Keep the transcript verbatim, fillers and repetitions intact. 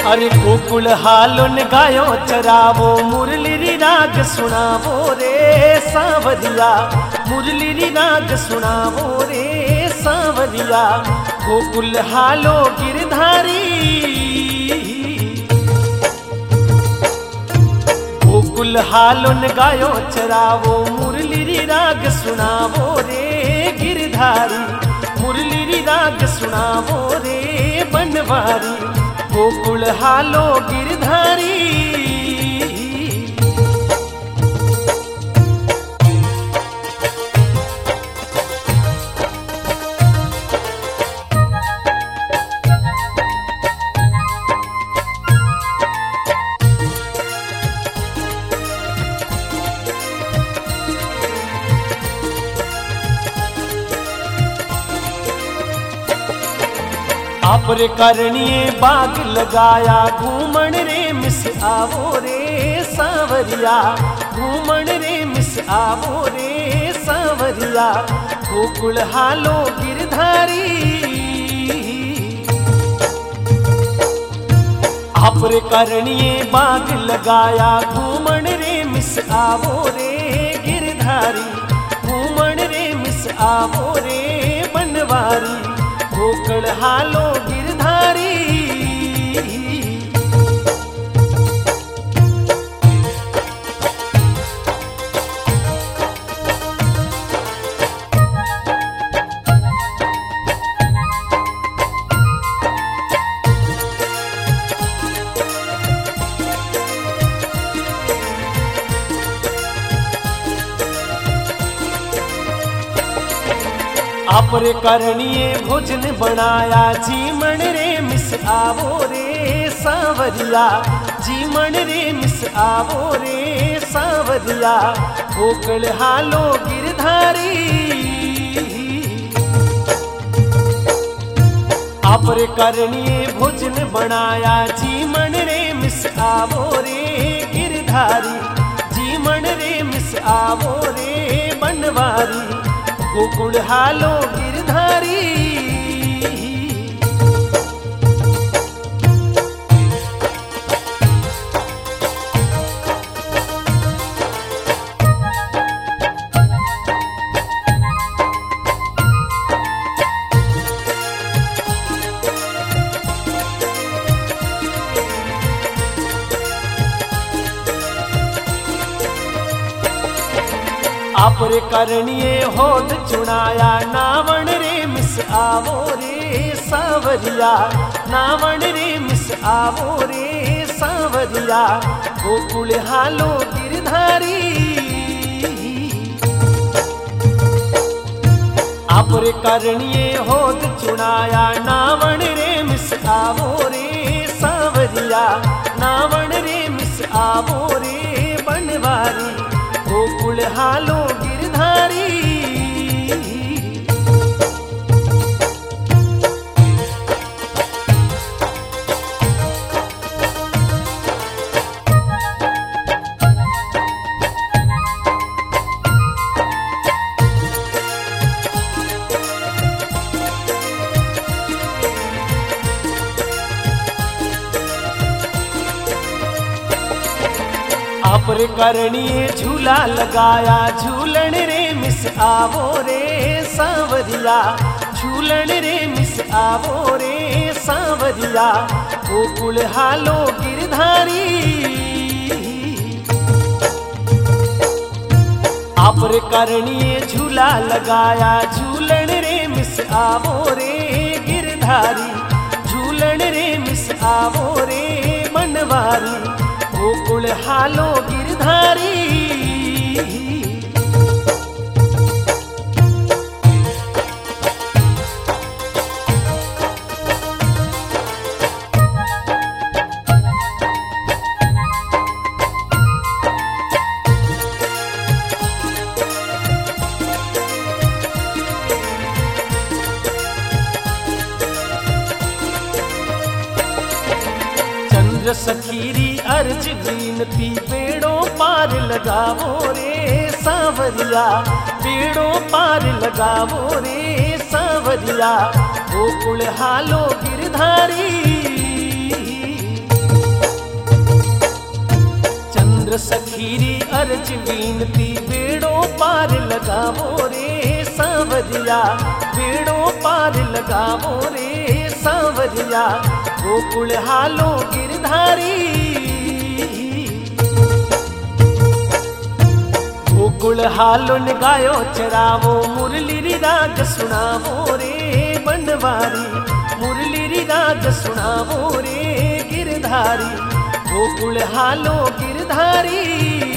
अरे गोकुल हालोन गायो चरावो मुरली री राग सुनावो रे सांवरिया, मुरली री राग सुनावो रे सांवरिया। गोकुल हालो गिरधारी, गोकुल हालोन गायो चरावो मुरली री राग सुनावो रे गिरधारी, मुरली री राग सुनावो रे बनवारी। गोकुल हालो गिरधारी, आपरे करनिए बाग लगाया घूमन रे मिस आवो रे सांवरिया, घूमन रे मिस आवो रे सांवरिया। गोकुल हालो गिरधारी, आपरे करनिए बाग लगाया घूमन रे मिस आवो रे गिरधारी, घूमन रे मिस आवो रे बनवारी। गोकुल हालो गिरधारी, आपरे करनिए भोजन बनाया जीमन रे मिस आवो रे सांवरिया, जीमन रे मिस आवो रे सांवरिया। गोकुल हालो गिरधारी, आपरे करनिए भोजन बनाया जीमन रे मिस आवो रे गिरधारी, जीमन रे मिस आवो रे बनवारी। गोकुल हालो गिरधारी, आपरे करनिए होद चुनाया नावण रे मिस आवो रे सांवरिया, नावण रे मिस आवो रे सांवरिया। गोकुल हालो गिरधारी, आपरे करनिए होद चुनाया नावण रे मिस आवो रे सांवरिया, नावण रे मिस आवो रे बनवारी। गोकुल हालो गिरधारी, आपरे करनिए झूला लगाया झूलन रे मिस आवो रे सांवरिया, झूलन रे मिस आवो रे सांवरिया। गोकुल हालो गिरधारी, आपरे करनिए झूला लगाया झूलन रे मिस आवो रे गिरधारी, झूलन रे मिस आवो रे बनवारी। गोकुल हालो गिरधारी, चंद्र सखीरी अर्ज बीनती बेड़ों पार लगावो रे सांवरिया, बेड़ों पार लगावो रे सांवरिया। गोकुल हालो गिरधारी, चंद्र सखीरी अर्ज विनती बेड़ों पार लगावो रे सांवरिया, बेड़ों पार लगावो रे सांवरिया। गोकुल हालो गिरधारी, गोकुल हालो गायो चरावो, मुरली री राग सुनावो रे बनवारी, मुरली री राग सुनावो रे गिरधारी। गोकुल हालो गिरधारी।